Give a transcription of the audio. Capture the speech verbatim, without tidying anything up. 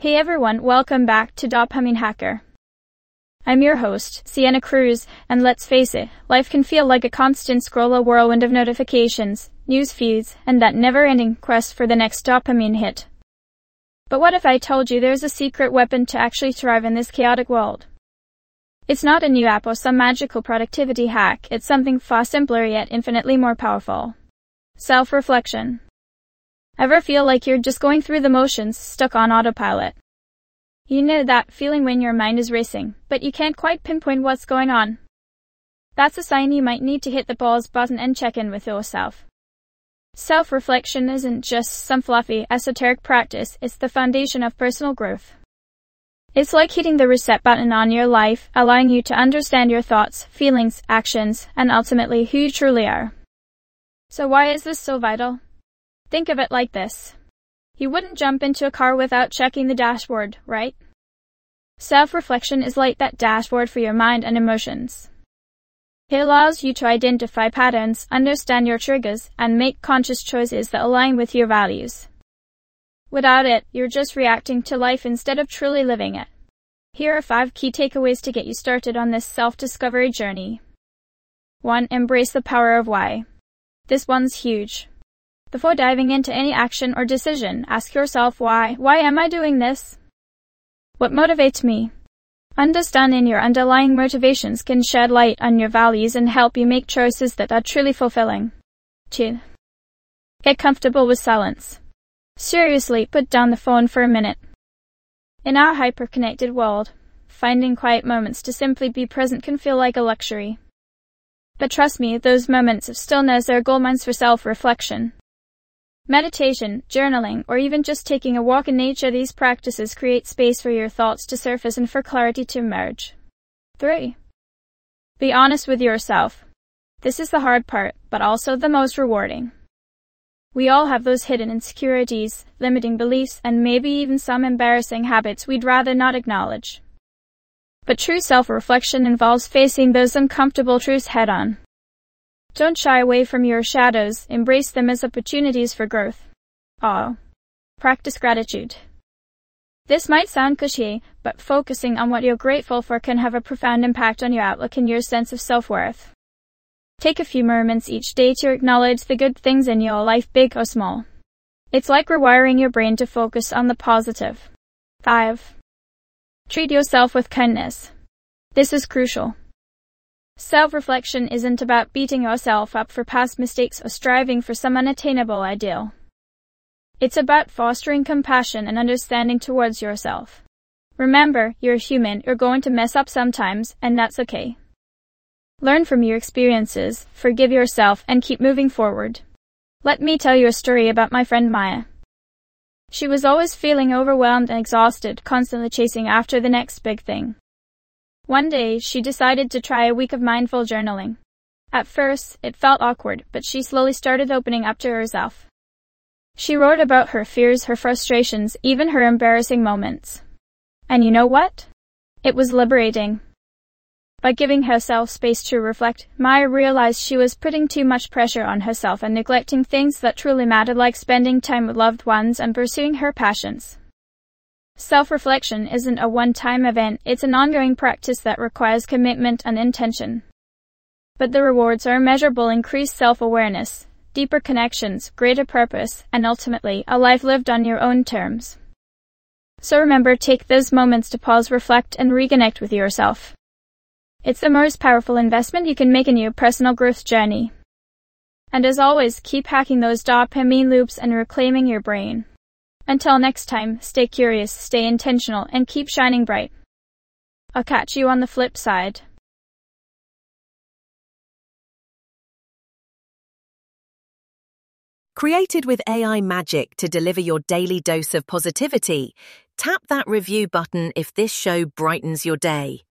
Hey everyone, welcome back to Dopamine Hacker. I'm your host, Sienna Cruz, and let's face it, life can feel like a constant scroll, a whirlwind of notifications, news feeds, and that never-ending quest for the next dopamine hit. But what if I told you there's a secret weapon to actually thrive in this chaotic world? It's not a new app or some magical productivity hack, it's something far simpler yet infinitely more powerful. Self-reflection. Ever feel like you're just going through the motions, stuck on autopilot? You know that feeling when your mind is racing, but you can't quite pinpoint what's going on? That's a sign you might need to hit the pause button and check in with yourself. Self-reflection isn't just some fluffy, esoteric practice, it's the foundation of personal growth. It's like hitting the reset button on your life, allowing you to understand your thoughts, feelings, actions, and ultimately who you truly are. So why is this so vital? Think of it like this. You wouldn't jump into a car without checking the dashboard, right? Self-reflection is like that dashboard for your mind and emotions. It allows you to identify patterns, understand your triggers, and make conscious choices that align with your values. Without it, you're just reacting to life instead of truly living it. Here are five key takeaways to get you started on this self-discovery journey. one. Embrace the power of why. This one's huge. Before diving into any action or decision, ask yourself why. Why am I doing this? What motivates me? Understanding your underlying motivations can shed light on your values and help you make choices that are truly fulfilling. two. Get comfortable with silence. Seriously, put down the phone for a minute. In our hyper-connected world, finding quiet moments to simply be present can feel like a luxury. But trust me, those moments of stillness are goldmines for self-reflection. Meditation, journaling, or even just taking a walk in nature, these practices create space for your thoughts to surface and for clarity to emerge. three. Be honest with yourself. This is the hard part, but also the most rewarding. We all have those hidden insecurities, limiting beliefs, and maybe even some embarrassing habits we'd rather not acknowledge. But true self-reflection involves facing those uncomfortable truths head-on. Don't shy away from your shadows, embrace them as opportunities for growth. Oh. Practice gratitude. This might sound cliche, but focusing on what you're grateful for can have a profound impact on your outlook and your sense of self-worth. Take a few moments each day to acknowledge the good things in your life, big or small. It's like rewiring your brain to focus on the positive. five. Treat yourself with kindness. This is crucial. Self-reflection isn't about beating yourself up for past mistakes or striving for some unattainable ideal. It's about fostering compassion and understanding towards yourself. Remember, you're human, you're going to mess up sometimes, and that's okay. Learn from your experiences, forgive yourself, and keep moving forward. Let me tell you a story about my friend Maya. She was always feeling overwhelmed and exhausted, constantly chasing after the next big thing. One day, she decided to try a week of mindful journaling. At first, it felt awkward, but she slowly started opening up to herself. She wrote about her fears, her frustrations, even her embarrassing moments. And you know what? It was liberating. By giving herself space to reflect, Maya realized she was putting too much pressure on herself and neglecting things that truly mattered, like spending time with loved ones and pursuing her passions. Self-reflection isn't a one-time event, it's an ongoing practice that requires commitment and intention. But the rewards are immeasurable: increased self-awareness, deeper connections, greater purpose, and ultimately, a life lived on your own terms. So remember, take those moments to pause, reflect, and reconnect with yourself. It's the most powerful investment you can make in your personal growth journey. And as always, keep hacking those dopamine loops and reclaiming your brain. Until next time, stay curious, stay intentional, and keep shining bright. I'll catch you on the flip side. Created with A I magic to deliver your daily dose of positivity, tap that review button if this show brightens your day.